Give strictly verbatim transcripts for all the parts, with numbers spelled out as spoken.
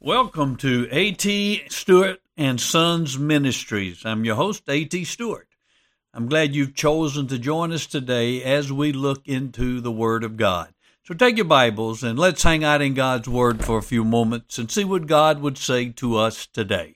Welcome to A T. Stewart and Sons Ministries. I'm your host, A T. Stewart. I'm glad you've chosen to join us today as we look into the Word of God. So take your Bibles and let's hang out in God's Word for a few moments and see what God would say to us today.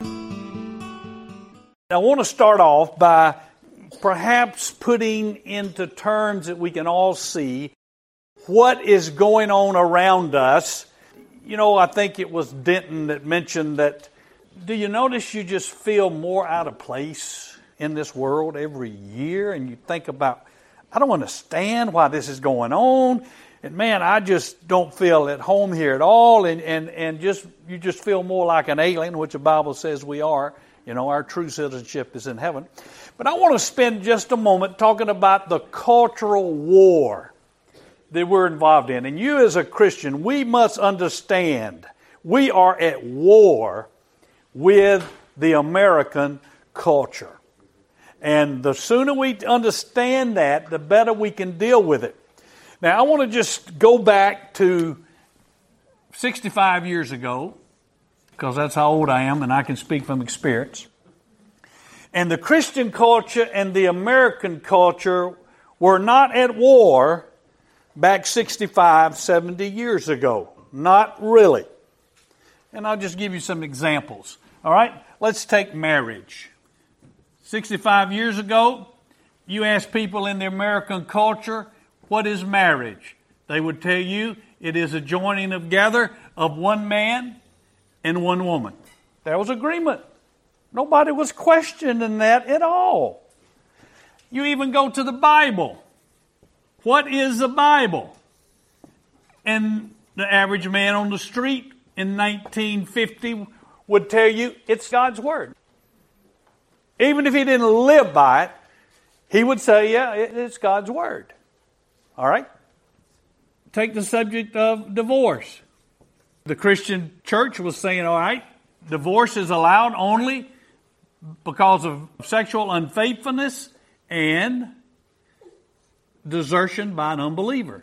I want to start off by perhaps putting into terms that we can all see what is going on around us. You know, I think it was Denton that mentioned that, do you notice you just feel more out of place in this world every year? And you think about, I don't understand why this is going on. And man, I just don't feel at home here at all. And, and, and just you just feel more like an alien, which the Bible says we are. You know, our true citizenship is in heaven. But I want to spend just a moment talking about the cultural war that we're involved in. And you as a Christian, we must understand we are at war with the American culture. And the sooner we understand that, the better we can deal with it. Now, I want to just go back to sixty-five years ago, because that's how old I am and I can speak from experience. And the Christian culture and the American culture were not at war back sixty-five, seventy years ago. Not really. And I'll just give you some examples. All right? Let's take marriage. sixty-five years ago, you ask people in the American culture, what is marriage? They would tell you it is a joining together of one man and one woman. There was agreement. Nobody was questioning that at all. You even go to the Bible. What is the Bible? And the average man on the street in nineteen fifty would tell you it's God's Word. Even if he didn't live by it, he would say, yeah, it's God's Word. All right? Take the subject of divorce. The Christian church was saying, all right, divorce is allowed only because of sexual unfaithfulness and desertion by an unbeliever.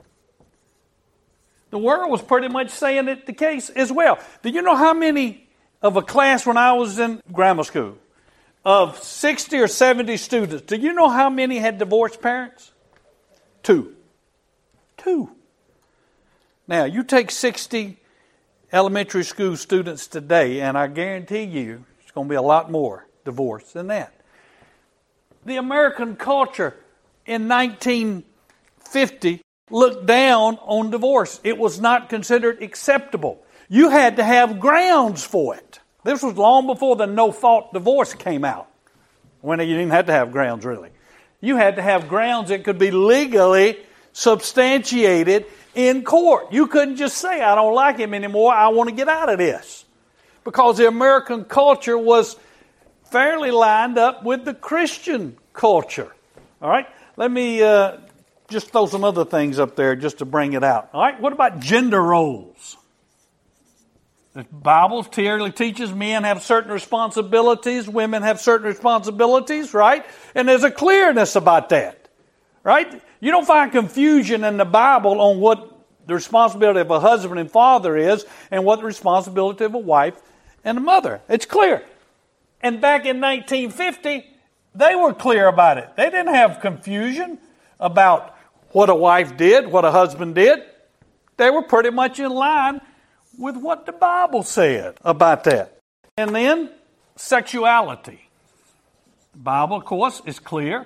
The world was pretty much saying it the case as well. Do you know how many of a class when I was in grammar school of sixty or seventy students, do you know how many had divorced parents? Two. Two. Now, you take sixty elementary school students today, and I guarantee you it's going to be a lot more divorce than that. The American culture in nineteen fifty looked down on divorce. It was not considered acceptable. You had to have grounds for it. This was long before the no-fault divorce came out, when you didn't have to have grounds, really. You had to have grounds that could be legally substantiated in court. You couldn't just say, I don't like him anymore, I want to get out of this. Because the American culture was fairly lined up with the Christian culture. All right? Let me uh, just throw some other things up there just to bring it out. All right? What about gender roles? The Bible clearly teaches men have certain responsibilities, women have certain responsibilities, right? And there's a clearness about that, right? You don't find confusion in the Bible on what the responsibility of a husband and father is and what the responsibility of a wife and a mother. It's clear. And back in nineteen fifty, they were clear about it. They didn't have confusion about what a wife did, what a husband did. They were pretty much in line with what the Bible said about that. And then, sexuality. The Bible, of course, is clear.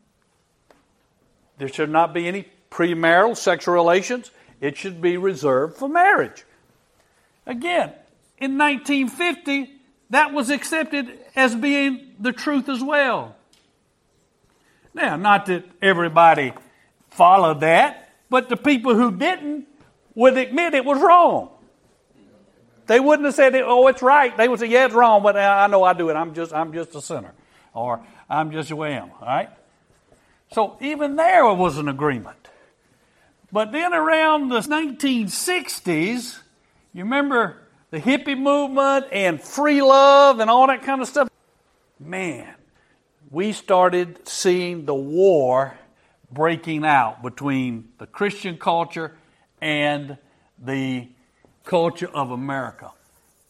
There should not be any premarital sexual relations. It should be reserved for marriage. Again, in nineteen fifty, that was accepted as being the truth as well. Now, not that everybody followed that, but the people who didn't would admit it was wrong. They wouldn't have said, oh, it's right. They would say, yeah, it's wrong, but I know I do it. I'm just I'm just a sinner. Or I'm just who I am. All right? So even there was an agreement. But then around the nineteen sixties, you remember the hippie movement and free love and all that kind of stuff? Man, we started seeing the war breaking out between the Christian culture and the culture of America.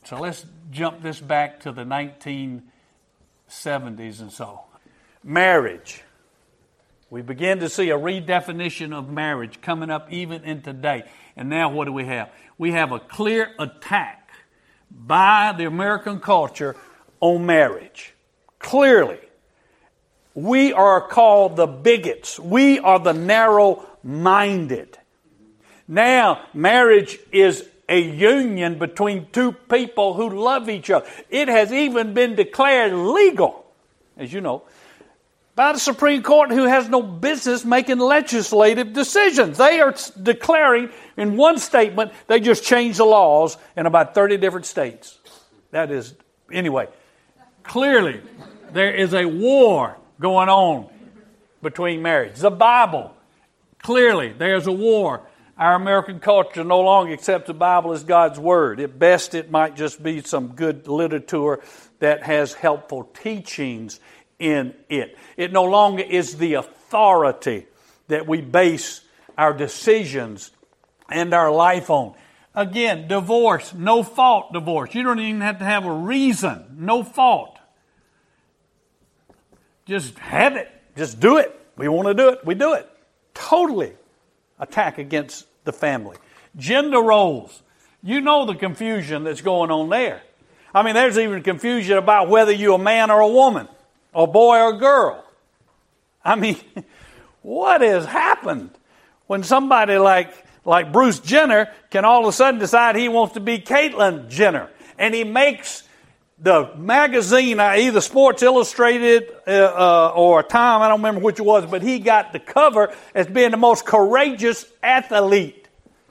So let's jump this back to the nineteen seventies and so. Marriage. We begin to see a redefinition of marriage coming up even in today. And now what do we have? We have a clear attack by the American culture on marriage. Clearly. We are called the bigots. We are the narrow-minded. Now, marriage is a union between two people who love each other. It has even been declared legal, as you know, by the Supreme Court, who has no business making legislative decisions. They are declaring in one statement, they just changed the laws in about thirty different states. That is, anyway, clearly there is a war going on between marriage. The Bible, clearly there's a war. Our American culture no longer accepts the Bible as God's Word. At best, it might just be some good literature that has helpful teachings in it. It no longer is the authority that we base our decisions and our life on. Again, divorce, no fault divorce. You don't even have to have a reason, no fault. Just have it. Just do it. We want to do it. We do it. Totally attack against the family. Gender roles. You know the confusion that's going on there. I mean, there's even confusion about whether you're a man or a woman, a boy or a girl. I mean, what has happened when somebody like, like Bruce Jenner can all of a sudden decide he wants to be Caitlyn Jenner, and he makes the magazine, either Sports Illustrated uh, uh, or Time, I don't remember which it was, but he got the cover as being the most courageous athlete.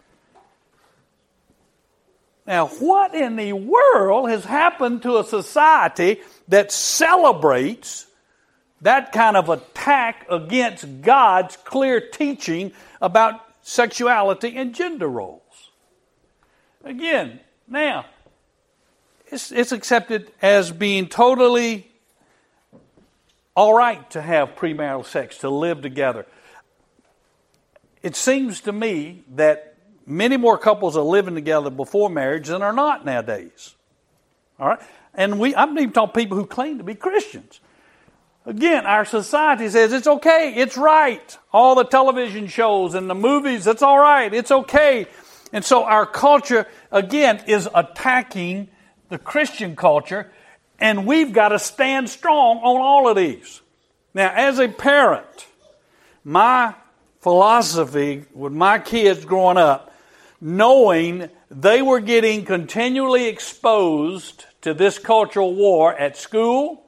Now, what in the world has happened to a society that celebrates that kind of attack against God's clear teaching about sexuality and gender roles? Again, now, It's, it's accepted as being totally all right to have premarital sex, to live together. It seems to me that many more couples are living together before marriage than are not nowadays. All right? And we, I'm even talking people who claim to be Christians. Again, our society says it's okay, it's right. All the television shows and the movies, it's all right, it's okay. And so our culture, again, is attacking the Christian culture, and we've got to stand strong on all of these. Now, as a parent, my philosophy with my kids growing up, knowing they were getting continually exposed to this cultural war at school,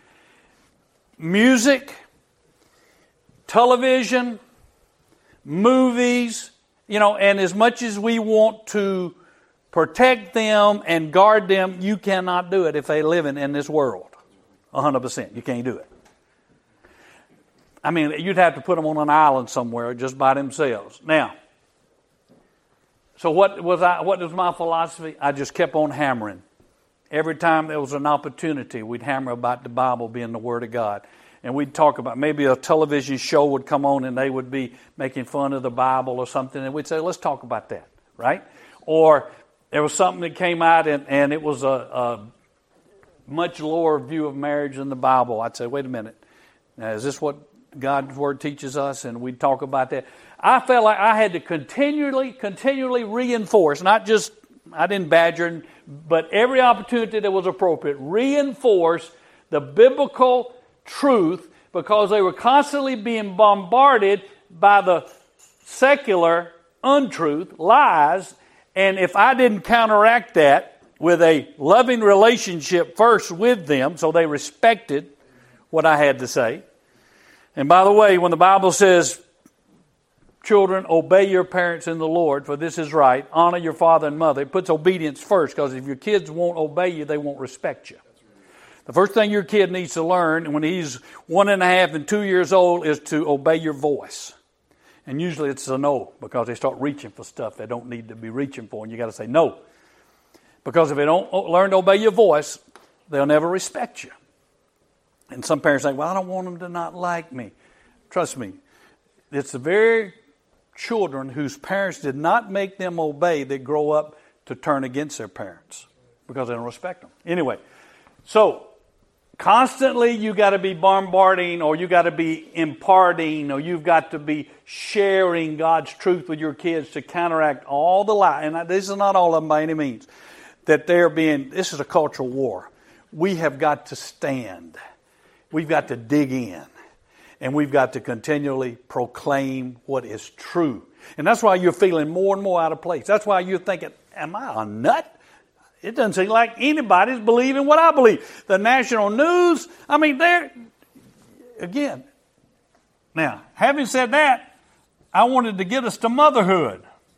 music, television, movies, you know, and as much as we want to protect them and guard them, you cannot do it if they live in, in this world. one hundred percent. You can't do it. I mean, you'd have to put them on an island somewhere just by themselves. Now, so what was I? What was my philosophy? I just kept on hammering. Every time there was an opportunity, we'd hammer about the Bible being the Word of God. And we'd talk about, maybe a television show would come on and they would be making fun of the Bible or something. And we'd say, let's talk about that, right? Or there was something that came out and, and it was a, a much lower view of marriage than the Bible. I'd say, wait a minute. Now, is this what God's Word teaches us? And we'd talk about that. I felt like I had to continually, continually reinforce, not just, I didn't badger, but every opportunity that was appropriate, reinforce the biblical truth, because they were constantly being bombarded by the secular untruth, lies, and if I didn't counteract that with a loving relationship first with them, so they respected what I had to say. And by the way, when the Bible says, children, obey your parents in the Lord, for this is right, honor your father and mother, it puts obedience first, because if your kids won't obey you, they won't respect you. The first thing your kid needs to learn when he's one and a half and two years old is to obey your voice. And usually it's a no, because they start reaching for stuff they don't need to be reaching for, and you got to say no. Because if they don't learn to obey your voice, they'll never respect you. And some parents say, well, I don't want them to not like me. Trust me, it's the very children whose parents did not make them obey that grow up to turn against their parents. because they don't respect them. Anyway, so constantly you got to be bombarding, or you got to be imparting, or you've got to be sharing God's truth with your kids to counteract all the lies. And this is not all of them by any means. That they're being, this is a cultural war. We have got to stand. We've got to dig in. And we've got to continually proclaim what is true. And that's why you're feeling more and more out of place. That's why you're thinking, am I a nut? It doesn't seem like anybody's believing what I believe. The national news, I mean, they're, again. Now, having said that, I wanted to get us to motherhood.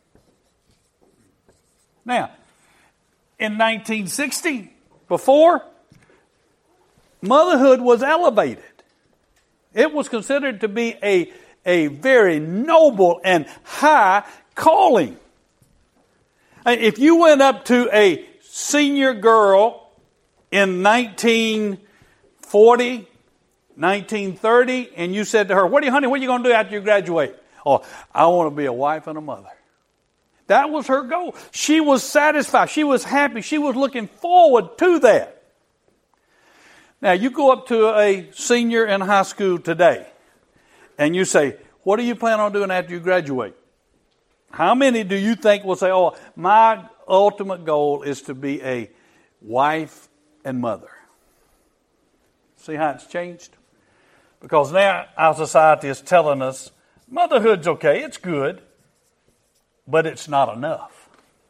Now, in nineteen sixty, before, motherhood was elevated. It was considered to be a, a very noble and high calling. If you went up to a senior girl in nineteen forty, nineteen thirty, and you said to her, "What do you, honey, what are you going to do after you graduate?" "Oh, I want to be a wife and a mother." That was her goal. She was satisfied. She was happy. She was looking forward to that. Now, you go up to a senior in high school today, and you say, "What do you plan on doing after you graduate?" How many do you think will say, "Oh, my ultimate goal is to be a wife and mother"? See how it's changed? Because now our society is telling us motherhood's okay, it's good, but it's not enough.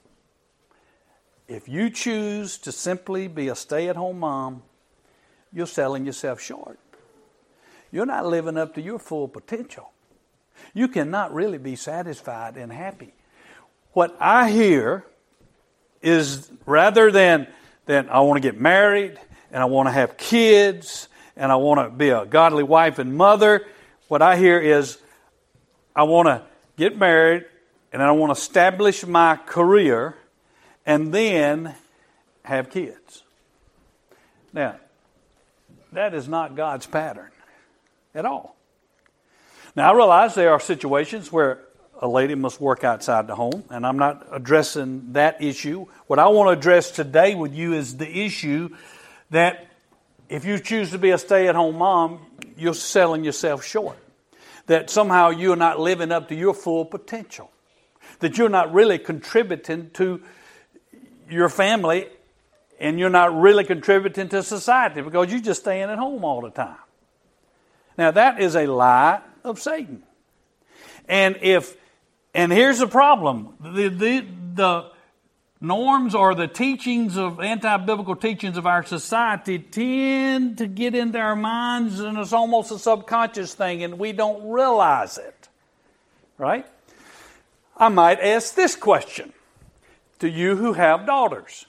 If you choose to simply be a stay-at-home mom, you're selling yourself short. You're not living up to your full potential. You cannot really be satisfied and happy. What I hear is, rather than, than I want to get married and I want to have kids and I want to be a godly wife and mother, what I hear is I want to get married and I want to establish my career and then have kids. Now, that is not God's pattern at all. Now, I realize there are situations where a lady must work outside the home, and I'm not addressing that issue. What I want to address today with you is the issue that if you choose to be a stay-at-home mom, you're selling yourself short. That somehow you're not living up to your full potential. That you're not really contributing to your family, and you're not really contributing to society because you're just staying at home all the time. Now, that is a lie of Satan. And if, and here's the problem. The, the, the norms or the teachings of, anti-biblical teachings of our society tend to get into our minds, and it's almost a subconscious thing, and we don't realize it. Right? I might ask this question to you who have daughters.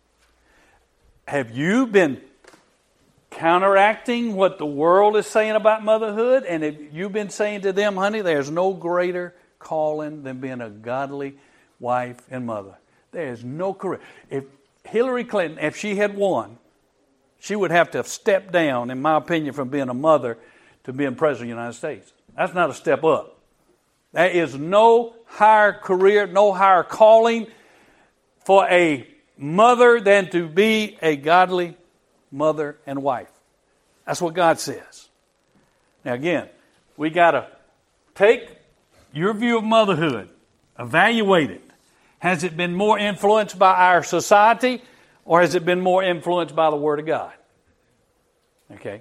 Have you been counteracting what the world is saying about motherhood? And have you been saying to them, "Honey, there's no greater calling than being a godly wife and mother"? There is no career. If Hillary Clinton, if she had won, she would have to have stepped down, in my opinion, from being a mother to being president of the United States. That's not a step up. There is no higher career, no higher calling for a mother than to be a godly mother and wife. That's what God says. Now again, we got to take your view of motherhood, evaluate it. Has it been more influenced by our society, or has it been more influenced by the Word of God? Okay?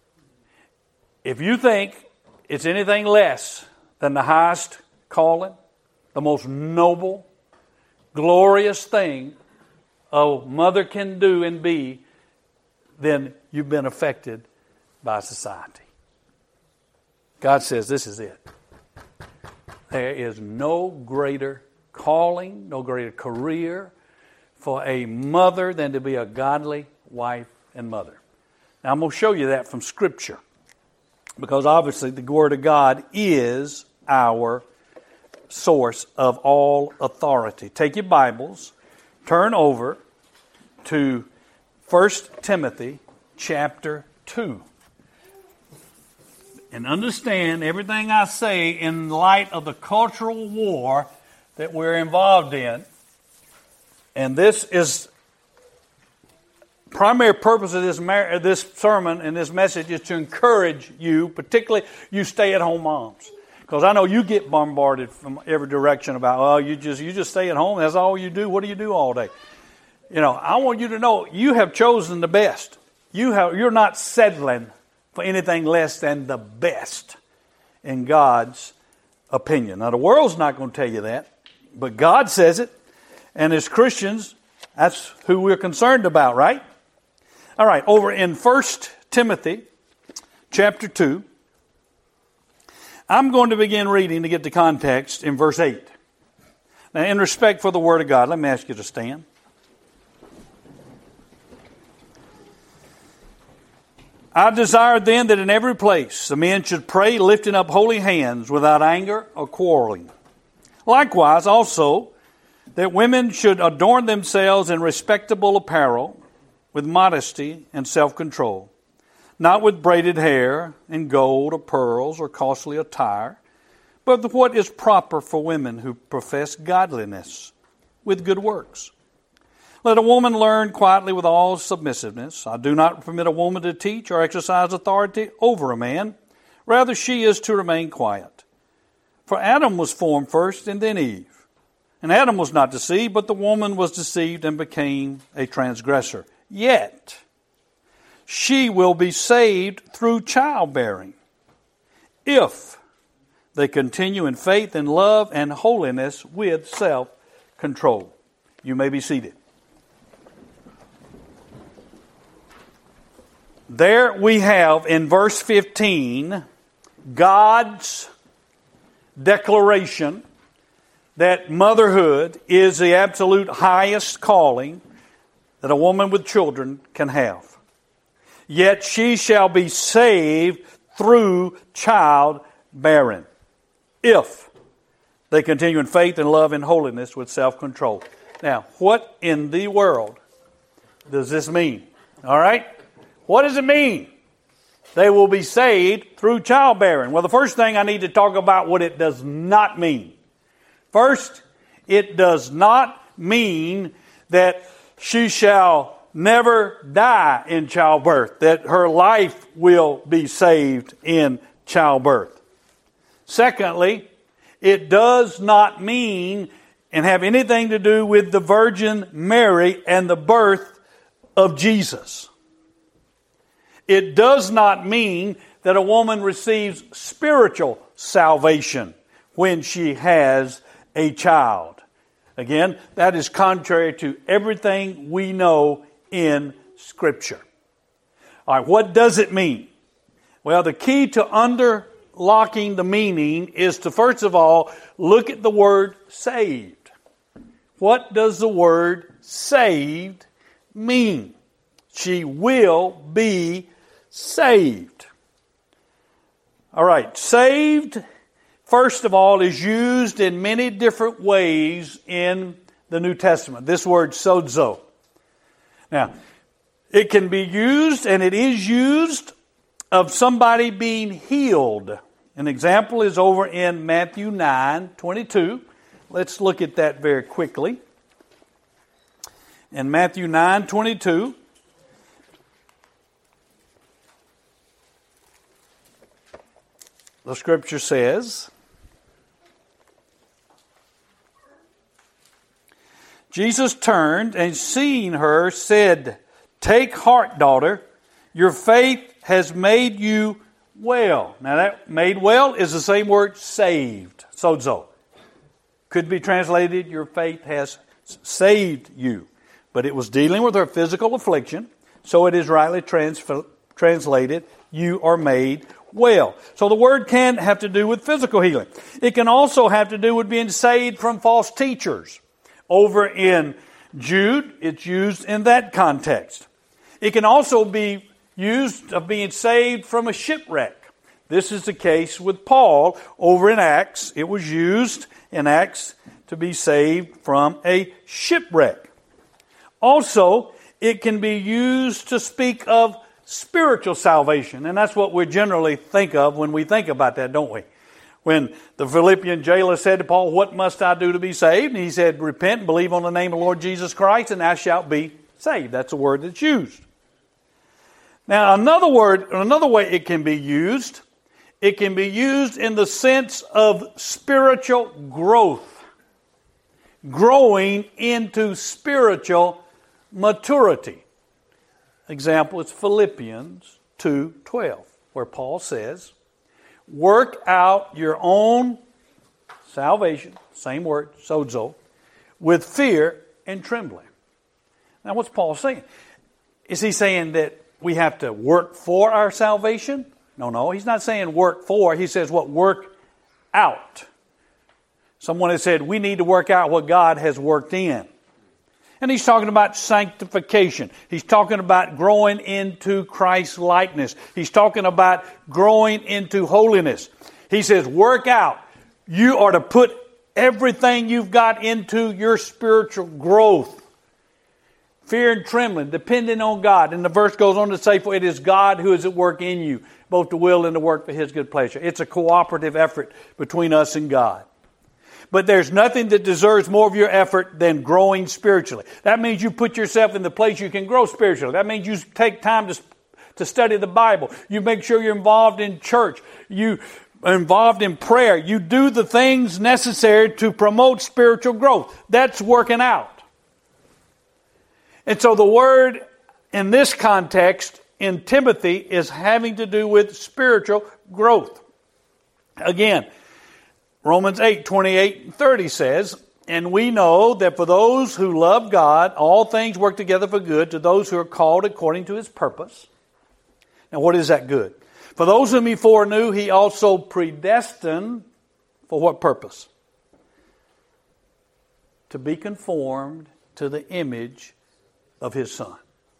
If you think it's anything less than the highest calling, the most noble, glorious thing a mother can do and be, then you've been affected by society. God says this is it. There is no greater calling, no greater career for a mother than to be a godly wife and mother. Now I'm going to show you that from Scripture, because obviously the Word of God is our source of all authority. Take your Bibles, turn over to First Timothy chapter two. And understand everything I say in light of the cultural war that we're involved in. And this is primary purpose of this, mar- this sermon and this message is to encourage you, particularly you stay-at-home moms. Because I know you get bombarded from every direction about, oh, you just you just stay at home. That's all you do. What do you do all day? You know, I want you to know you have chosen the best. You have, you're not settling for anything less than the best in God's opinion. Now, the world's not going to tell you that, but God says it. And as Christians, that's who we're concerned about, right? All right, over in First Timothy chapter two, I'm going to begin reading to get the context in verse eight. Now, in respect for the Word of God, let me ask you to stand. I desire then that in every place the men should pray, lifting up holy hands without anger or quarreling. Likewise also that women should adorn themselves in respectable apparel, with modesty and self-control, not with braided hair and gold or pearls or costly attire, but with what is proper for women who profess godliness, with good works. Let a woman learn quietly with all submissiveness. I do not permit a woman to teach or exercise authority over a man. Rather, she is to remain quiet. For Adam was formed first and then Eve. And Adam was not deceived, but the woman was deceived and became a transgressor. Yet, she will be saved through childbearing, if they continue in faith and love and holiness with self-control. You may be seated. There we have in verse fifteen God's declaration that motherhood is the absolute highest calling that a woman with children can have. Yet she shall be saved through childbearing, if they continue in faith and love and holiness with self-control. Now, what in the world does this mean? All right? What does it mean? They will be saved through childbearing. Well, the first thing I need to talk about what it does not mean. First, it does not mean that she shall never die in childbirth, that her life will be saved in childbirth. Secondly, it does not mean and have anything to do with the Virgin Mary and the birth of Jesus. It does not mean that a woman receives spiritual salvation when she has a child. Again, that is contrary to everything we know in Scripture. All right, what does it mean? Well, the key to underlocking the meaning is to, first of all, look at the word saved. What does the word saved mean? She will be saved. All right, saved, first of all, is used in many different ways in the New Testament. This word sozo. Now, it can be used, and it is used, of somebody being healed. An example is over in Matthew nine twenty-two. Let's look at that very quickly. In Matthew nine twenty-two, the Scripture says, Jesus turned and seeing her said, "Take heart, daughter, your faith has made you well." Now that made well is the same word saved, sozo. Could be translated, your faith has saved you. But it was dealing with her physical affliction, so it is rightly trans- translated, you are made well. So the word can have to do with physical healing. It can also have to do with being saved from false teachers. Over in Jude, it's used in that context. It can also be used of being saved from a shipwreck. This is the case with Paul over in Acts. It was used in Acts to be saved from a shipwreck. Also, it can be used to speak of spiritual salvation. And that's what we generally think of when we think about that, don't we? When the Philippian jailer said to Paul, "What must I do to be saved?" And he said, "Repent and believe on the name of the Lord Jesus Christ, and thou shalt be saved." That's the word that's used. Now, another word, another way it can be used, it can be used in the sense of spiritual growth. Growing into spiritual maturity. Example is Philippians two twelve, where Paul says, work out your own salvation, same word, sozo, with fear and trembling. Now, what's Paul saying? Is he saying that we have to work for our salvation? No, no, he's not saying work for. He says what? Work out. Someone has said we need to work out what God has worked in. And he's talking about sanctification. He's talking about growing into Christ's likeness. He's talking about growing into holiness. He says work out. You are to put everything you've got into your spiritual growth. Fear and trembling, depending on God. And the verse goes on to say, for it is God who is at work in you, both to will and to work for His good pleasure. It's a cooperative effort between us and God. But there's nothing that deserves more of your effort than growing spiritually. That means you put yourself in the place you can grow spiritually. That means you take time to, to study the Bible. You make sure you're involved in church. You are involved in prayer. You do the things necessary to promote spiritual growth. That's working out. And so the word in this context in Timothy is having to do with spiritual growth. Again, Romans eight, twenty-eight and thirty says, and we know that for those who love God, all things work together for good to those who are called according to His purpose. Now what is that good? For those whom He foreknew, He also predestined for what purpose? To be conformed to the image of His Son.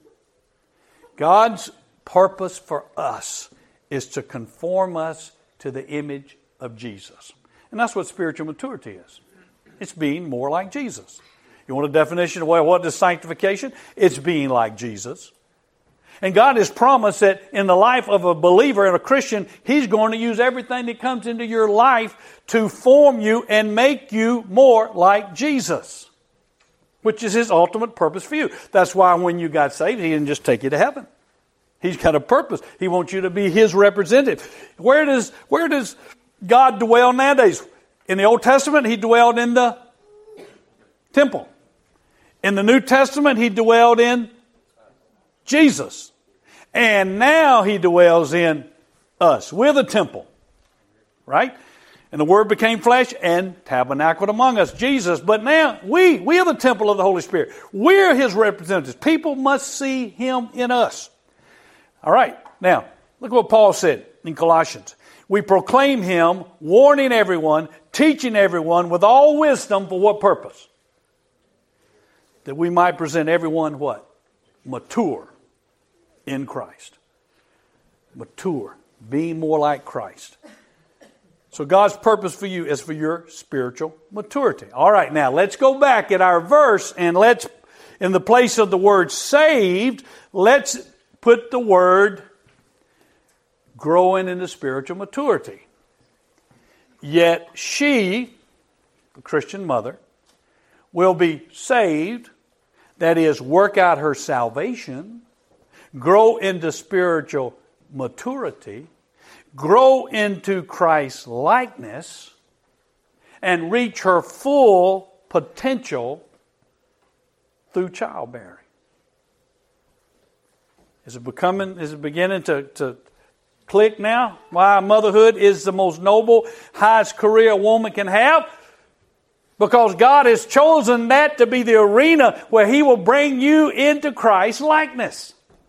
God's purpose for us is to conform us to the image of Jesus. And that's what spiritual maturity is. It's being more like Jesus. You want a definition of what is sanctification? It's being like Jesus. And God has promised that in the life of a believer and a Christian, He's going to use everything that comes into your life to form you and make you more like Jesus, which is His ultimate purpose for you. That's why when you got saved, He didn't just take you to heaven. He's got a purpose. He wants you to be His representative. Where does, where does God dwell nowadays? In the Old Testament, He dwelled in the temple. In the New Testament, He dwelled in Jesus. And now He dwells in us. We're the temple. Right? And the Word became flesh and tabernacled among us, Jesus. But now we, we are the temple of the Holy Spirit. We're His representatives. People must see Him in us. All right. Now, look what Paul said in Colossians. We proclaim Him, warning everyone, teaching everyone with all wisdom for what purpose? That we might present everyone what? Mature in Christ. Mature. Being more like Christ. So God's purpose for you is for your spiritual maturity. All right, now let's go back at our verse and let's, in the place of the word saved, let's put the word growing into spiritual maturity. Yet she, the Christian mother, will be saved, that is, work out her salvation, grow into spiritual maturity, grow into Christ's likeness, and reach her full potential through childbearing. Is it becoming, is it beginning to, to click now? Why motherhood is the most noble, highest career a woman can have? Because God has chosen that to be the arena where He will bring you into Christ's likeness.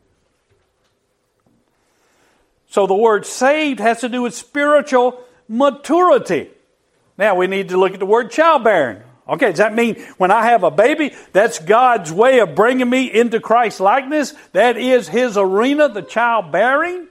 So the word saved has to do with spiritual maturity. Now we need to look at the word childbearing. Okay, does that mean when I have a baby, that's God's way of bringing me into Christ's likeness? That is His arena, the childbearing?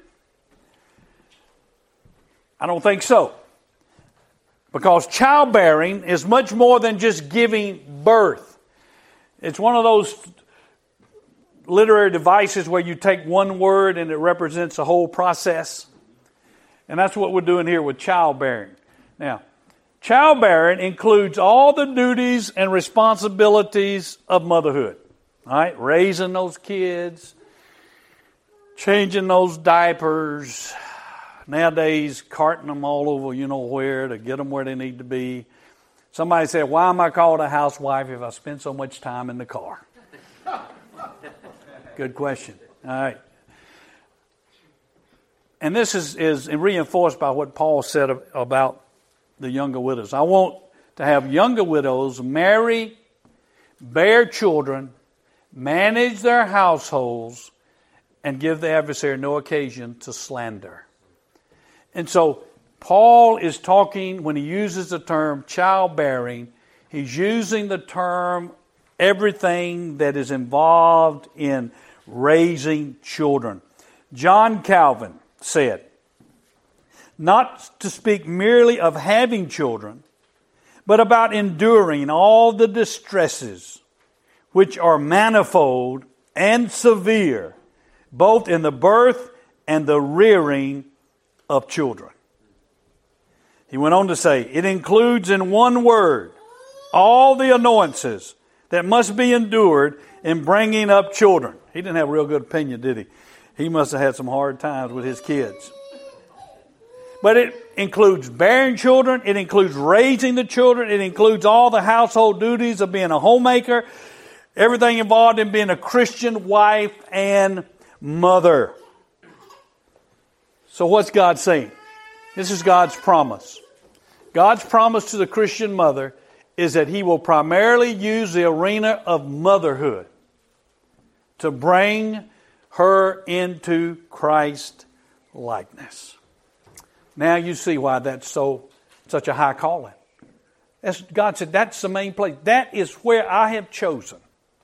I don't think so. Because childbearing is much more than just giving birth. It's one of those literary devices where you take one word and it represents a whole process. And that's what we're doing here with childbearing. Now, childbearing includes all the duties and responsibilities of motherhood. All right? Raising those kids, changing those diapers, nowadays carting them all over you know where to get them where they need to be. Somebody said, why am I called a housewife if I spend so much time in the car? Good question. All right. And this is, is reinforced by what Paul said about the younger widows. I want to have younger widows marry, bear children, manage their households, and give the adversary no occasion to slander. And so Paul is talking, when he uses the term childbearing, he's using the term everything that is involved in raising children. John Calvin said, not to speak merely of having children, but about enduring all the distresses which are manifold and severe, both in the birth and the rearing of children. He went on to say, it includes in one word all the annoyances that must be endured in bringing up children. He didn't have a real good opinion, did he? He must have had some hard times with his kids. But it includes bearing children. It includes raising the children. It includes all the household duties of being a homemaker. Everything involved in being a Christian wife and mother. So what's God saying? This is God's promise. God's promise to the Christian mother is that He will primarily use the arena of motherhood to bring her into Christ likeness. Now you see why that's so such a high calling. As God said, that's the main place. That is where I have chosen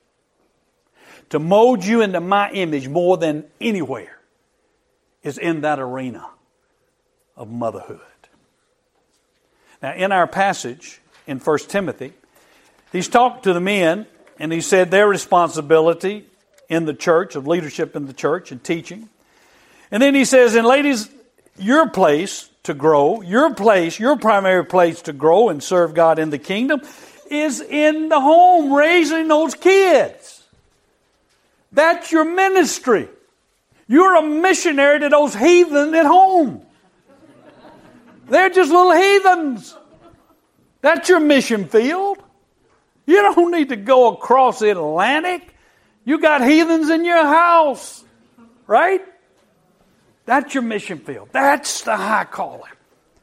to mold you into my image more than anywhere, is in that arena of motherhood. Now in our passage in First Timothy, he's talked to the men and he said their responsibility in the church, of leadership in the church and teaching. And then he says, and ladies, your place to grow, your place, your primary place to grow and serve God in the kingdom is in the home, raising those kids. That's your ministry. You're a missionary to those heathen at home. They're just little heathens. That's your mission field. You don't need to go across the Atlantic. You got heathens in your house, right? That's your mission field. That's the high calling.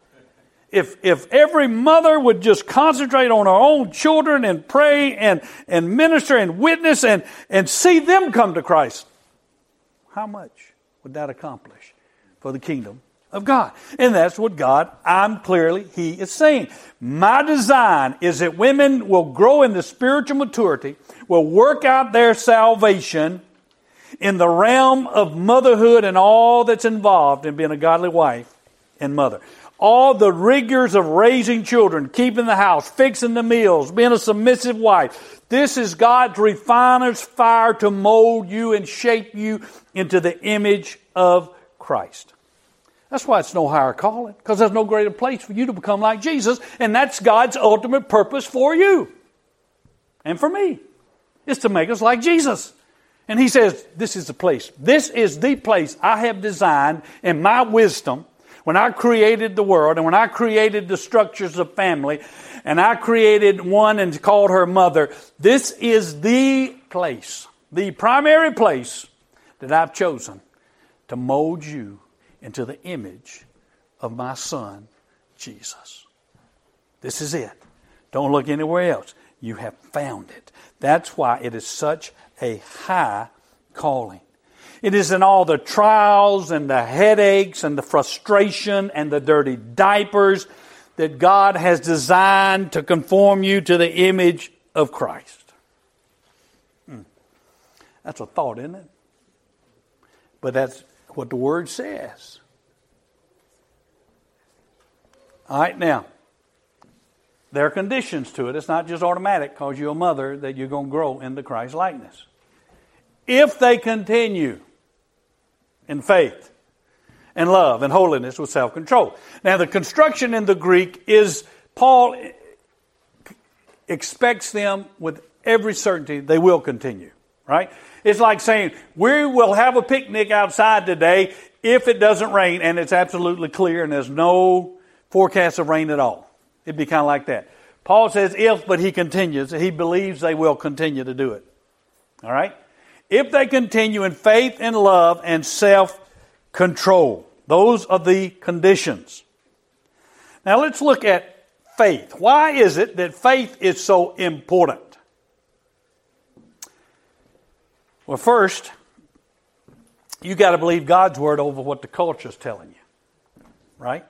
If if every mother would just concentrate on her own children and pray and, and minister and witness and, and see them come to Christ, how much would that accomplish for the kingdom of God? And that's what God, I'm clearly, He is saying. My design is that women will grow in the spiritual maturity, will work out their salvation in the realm of motherhood and all that's involved in being a godly wife and mother. All the rigors of raising children, keeping the house, fixing the meals, being a submissive wife. This is God's refiner's fire to mold you and shape you into the image of Christ. That's why it's no higher calling, because there's no greater place for you to become like Jesus, and that's God's ultimate purpose for you and for me, is to make us like Jesus. And He says, this is the place. This is the place I have designed in my wisdom when I created the world and when I created the structures of family and I created one and called her mother. This is the place, the primary place that I've chosen to mold you into the image of my Son, Jesus. This is it. Don't look anywhere else. You have found it. That's why it is such a high calling. It is in all the trials and the headaches and the frustration and the dirty diapers that God has designed to conform you to the image of Christ. Hmm. That's a thought, isn't it? But that's what the Word says. All right, now, there are conditions to it. It's not just automatic because you're a mother that you're going to grow into Christ likeness. If they continue in faith and love and holiness with self-control. Now, the construction in the Greek is, Paul expects them with every certainty they will continue. right? It's like saying, we will have a picnic outside today if it doesn't rain and it's absolutely clear and there's no forecast of rain at all. It'd be kind of like that. Paul says if, but he continues. He believes they will continue to do it. All right? If they continue in faith and love and self-control. Those are the conditions. Now let's look at faith. Why is it that faith is so important? Well, first, you got to believe God's word over what the culture is telling you. Right?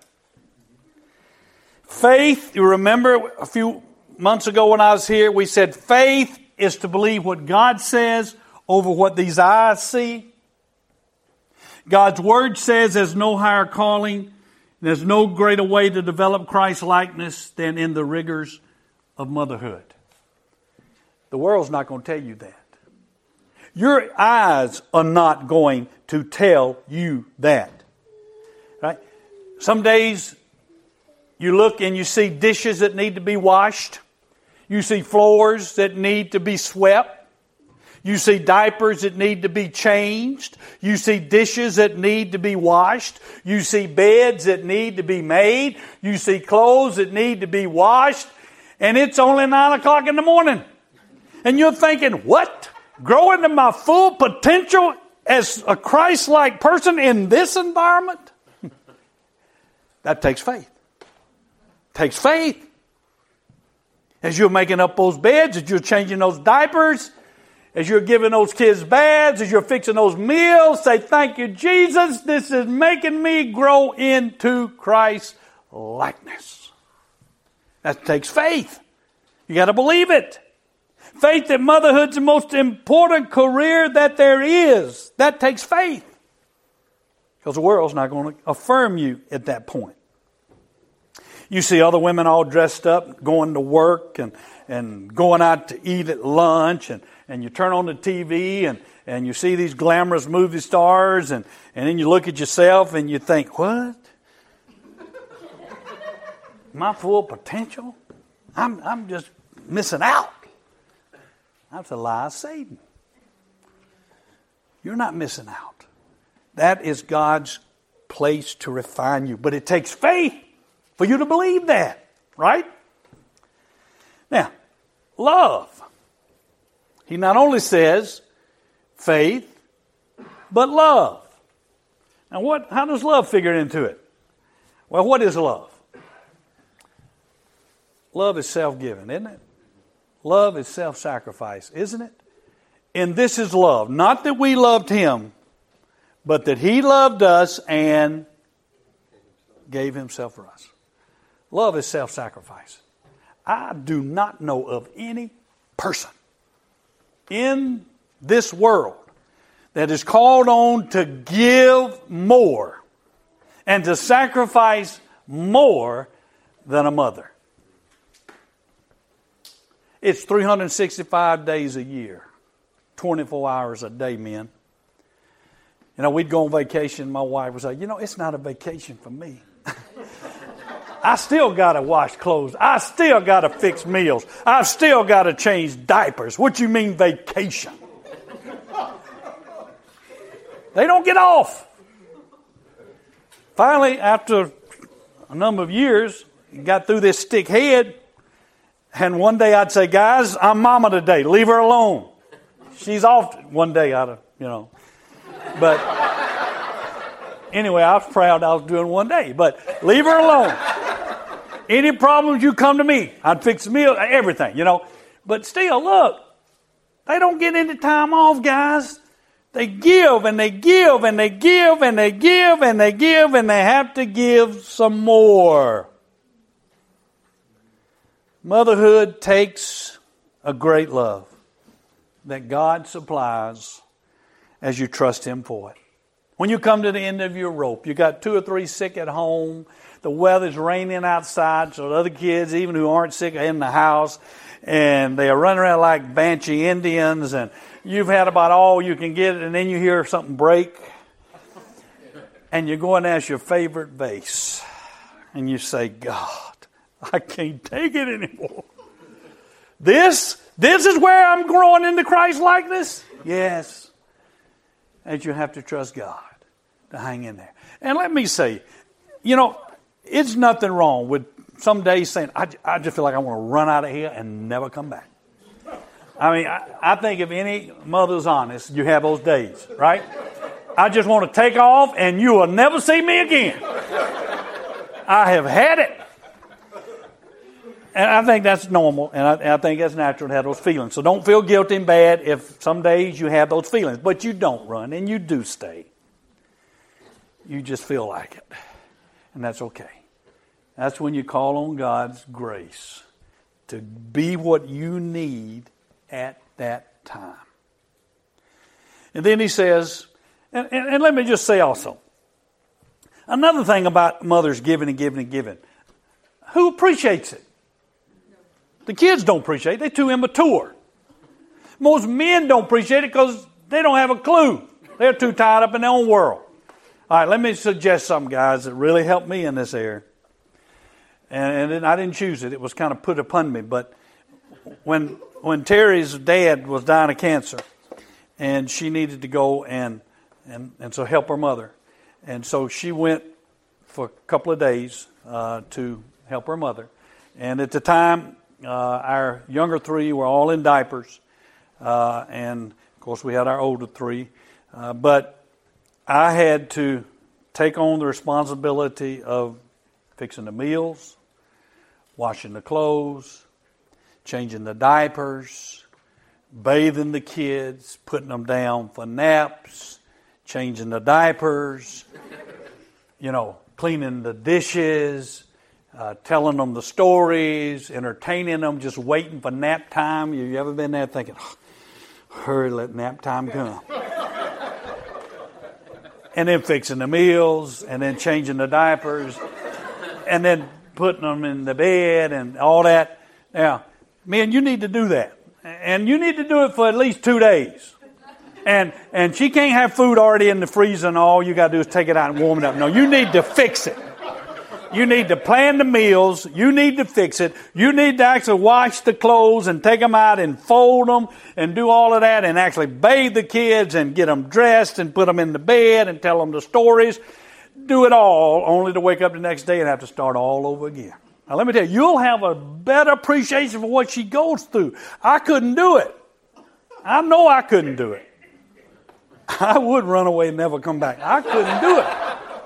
Faith, you remember a few months ago when I was here, we said faith is to believe what God says over what these eyes see. God's word says there's no higher calling, there's no greater way to develop Christ's likeness than in the rigors of motherhood. The world's not going to tell you that. Your eyes are not going to tell you that. Right? Some days you look and you see dishes that need to be washed. You see floors that need to be swept. You see diapers that need to be changed. You see dishes that need to be washed. You see beds that need to be made. You see clothes that need to be washed. And it's only nine o'clock in the morning. And you're thinking, what? Grow into my full potential as a Christ-like person in this environment? That takes faith. Takes faith. As you're making up those beds, as you're changing those diapers, as you're giving those kids baths, as you're fixing those meals, say, thank you, Jesus. This is making me grow into Christ's likeness. That takes faith. You got to believe it. Faith that motherhood's the most important career that there is. That takes faith. Because the world's not going to affirm you at that point. You see other women all dressed up, going to work and, and going out to eat at lunch. And, and you turn on the T V and, and you see these glamorous movie stars. And, and then you look at yourself and you think, what? My full potential? I'm, I'm just missing out. That's a lie of Satan. You're not missing out. That is God's place to refine you. But it takes faith for you to believe that, right? Now, love. He not only says faith, but love. Now, what? How does love figure into it? Well, what is love? Love is self-giving, isn't it? Love is self-sacrifice, isn't it? And this is love. Not that we loved Him, but that He loved us and gave Himself for us. Love is self-sacrifice. I do not know of any person in this world that is called on to give more and to sacrifice more than a mother. It's three hundred sixty-five days a year, twenty-four hours a day, men. You know, we'd go on vacation. My wife would say, you know, it's not a vacation for me. I still got to wash clothes. I still got to fix meals. I've still got to change diapers. What you mean vacation? They don't get off. Finally, after a number of years, got through this stick head. And one day I'd say, guys, I'm mama today. Leave her alone. She's off one day out of, you know. But anyway, I was proud I was doing one day. But leave her alone. Any problems, you come to me. I'd fix the meal, everything, you know. But still, look, they don't get any time off, guys. They give and they give and they give and they give and they give and they have to give some more. Motherhood takes a great love that God supplies as you trust Him for it. When you come to the end of your rope, you got two or three sick at home, the weather's raining outside, so the other kids, even who aren't sick, are in the house, and they are running around like Banshee Indians, and you've had about all you can get, and then you hear something break, and you go and ask your favorite vase, and you say, God, I can't take it anymore. This, this is where I'm growing into Christ likeness. Yes. And you have to trust God to hang in there. And let me say, you know, it's nothing wrong with some days saying, I, I just feel like I want to run out of here and never come back. I mean, I, I think if any mother's honest, you have those days, right? I just want to take off and you will never see me again. I have had it. And I think that's normal, and I, and I think that's natural to have those feelings. So don't feel guilty and bad if some days you have those feelings. But you don't run, and you do stay. You just feel like it. And that's okay. That's when you call on God's grace to be what you need at that time. And then he says, and, and, and let me just say also, another thing about mothers giving and giving and giving. Who appreciates it? The kids don't appreciate it. They're too immature. Most men don't appreciate it because they don't have a clue. They're too tied up in their own world. All right, let me suggest something, guys, that really helped me in this area. And, and I didn't choose it. It was kind of put upon me. But when when Terry's dad was dying of cancer, and she needed to go and, and, and so help her mother. And so she went for a couple of days uh, to help her mother. And at the time, uh, our younger three were all in diapers. Uh, and, of course, we had our older three. Uh, but I had to take on the responsibility of fixing the meals, washing the clothes, changing the diapers, bathing the kids, putting them down for naps, changing the diapers, you know, cleaning the dishes, uh, telling them the stories, entertaining them, just waiting for nap time. You ever been there thinking, oh, hurry, let nap time come? And then fixing the meals, and then changing the diapers, and then putting them in the bed and all that. Now, man, you need to do that. And you need to do it for at least two days. And and she can't have food already in the freezer and all you got to do is take it out and warm it up. No, you need to fix it. You need to plan the meals. You need to fix it. You need to actually wash the clothes and take them out and fold them and do all of that and actually bathe the kids and get them dressed and put them in the bed and tell them the stories. Do it all only to wake up the next day and have to start all over again. Now, let me tell you, you'll have a better appreciation for what she goes through. I couldn't do it. I know I couldn't do it. I would run away and never come back. I couldn't do it.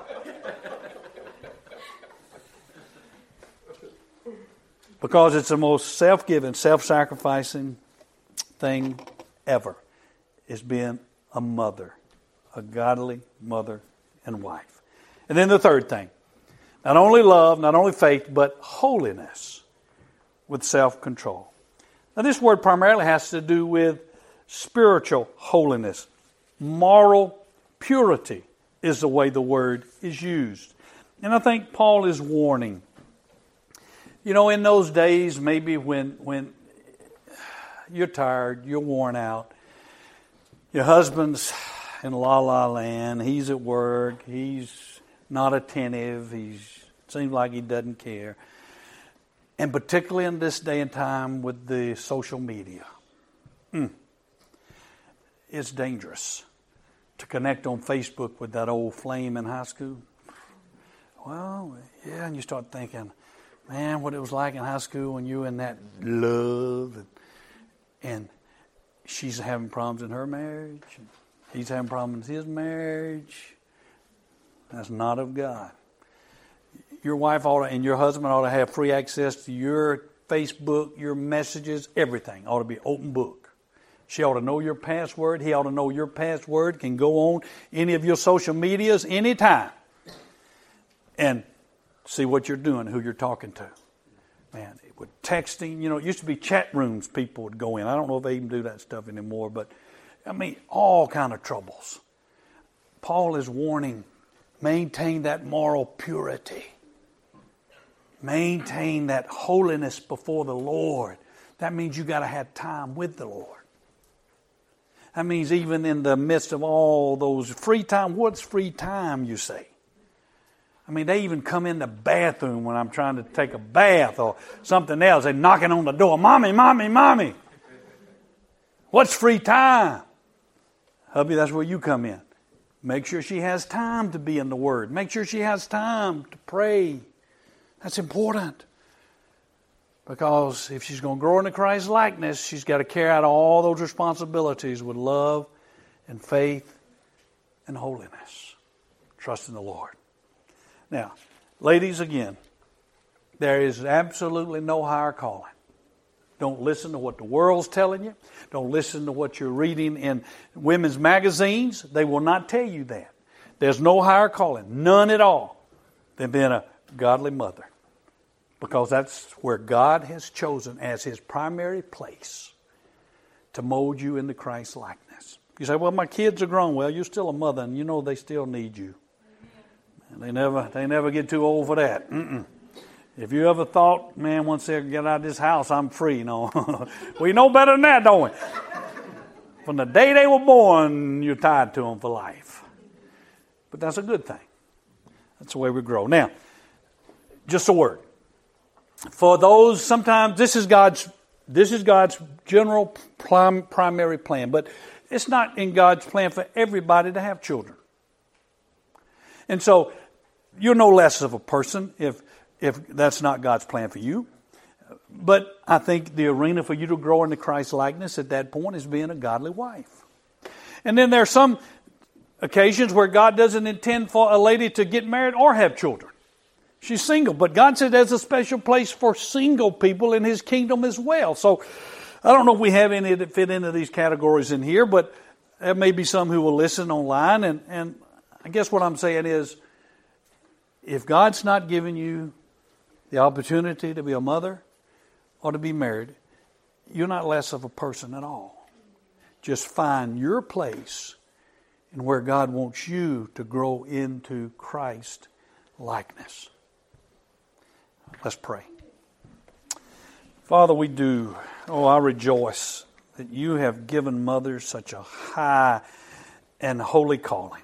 Because it's the most self-giving, self-sacrificing thing ever, is being a mother, a godly mother and wife. And then the third thing, not only love, not only faith, but holiness with self-control. Now this word primarily has to do with spiritual holiness. Moral purity is the way the word is used. And I think Paul is warning. You know, in those days, maybe when when you're tired, you're worn out, your husband's in la la land, he's at work, he's not attentive, he seems like he doesn't care. And particularly in this day and time with the social media, mm, it's dangerous to connect on Facebook with that old flame in high school. Well, yeah, and you start thinking, man, what it was like in high school when you were in that love. And, and she's having problems in her marriage. And he's having problems in his marriage. That's not of God. Your wife ought to, and your husband ought to have free access to your Facebook, your messages, everything ought to be open book. She ought to know your password. He ought to know your password. Can go on any of your social medias anytime. And see what you're doing, who you're talking to. Man, with texting, you know, it used to be chat rooms people would go in. I don't know if they even do that stuff anymore, but I mean, all kind of troubles. Paul is warning, maintain that moral purity. Maintain that holiness before the Lord. That means you got to have time with the Lord. That means even in the midst of all those free time, what's free time, you say? I mean, they even come in the bathroom when I'm trying to take a bath or something else. They're knocking on the door. Mommy, mommy, mommy. What's free time? Hubby, that's where you come in. Make sure she has time to be in the Word. Make sure she has time to pray. That's important. Because if she's going to grow into Christ's likeness, she's got to carry out all those responsibilities with love and faith and holiness. Trust in the Lord. Now, ladies, again, there is absolutely no higher calling. Don't listen to what the world's telling you. Don't listen to what you're reading in women's magazines. They will not tell you that. There's no higher calling, none at all, than being a godly mother. Because that's where God has chosen as His primary place to mold you into Christ's likeness. You say, well, my kids are grown. Well, you're still a mother, and you know they still need you. And they never, they never get too old for that. Mm-mm. If you ever thought, man, once they get out of this house, I'm free. No. We know better than that, don't we? From the day they were born, you're tied to them for life. But that's a good thing. That's the way we grow. Now, just a word. For those, sometimes this is God's, this is God's general prim, primary plan. But it's not in God's plan for everybody to have children. And so, you're no less of a person if if that's not God's plan for you. But I think the arena for you to grow into Christ's likeness at that point is being a godly wife. And then there are some occasions where God doesn't intend for a lady to get married or have children. She's single. But God said there's a special place for single people in His kingdom as well. So I don't know if we have any that fit into these categories in here, but there may be some who will listen online. And, and I guess what I'm saying is, if God's not giving you the opportunity to be a mother or to be married, you're not less of a person at all. Just find your place in where God wants you to grow into Christ likeness. Let's pray. Father, we do. Oh, I rejoice that you have given mothers such a high and holy calling.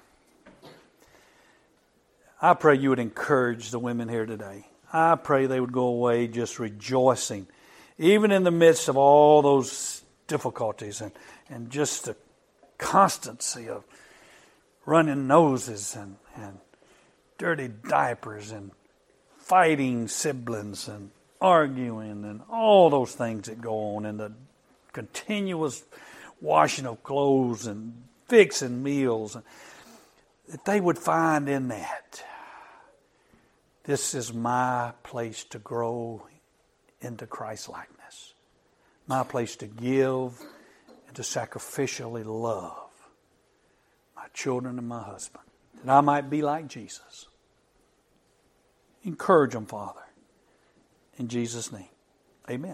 I pray you would encourage the women here today. I pray they would go away just rejoicing, even in the midst of all those difficulties and, and just the constancy of running noses and, and dirty diapers and fighting siblings and arguing and all those things that go on, and the continuous washing of clothes and fixing meals, that they would find in that, this is my place to grow into Christ likeness. My place to give and to sacrificially love my children and my husband. That I might be like Jesus. Encourage them, Father. In Jesus' name, amen.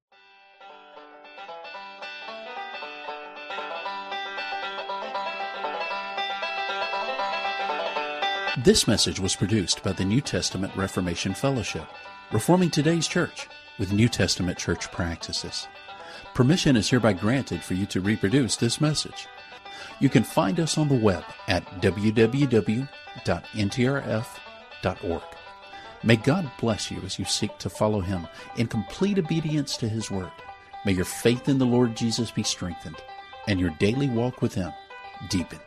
This message was produced by the New Testament Reformation Fellowship, reforming today's church with New Testament church practices. Permission is hereby granted for you to reproduce this message. You can find us on the web at w w w dot n t r f dot org. May God bless you as you seek to follow Him in complete obedience to His Word. May your faith in the Lord Jesus be strengthened and your daily walk with Him deepened.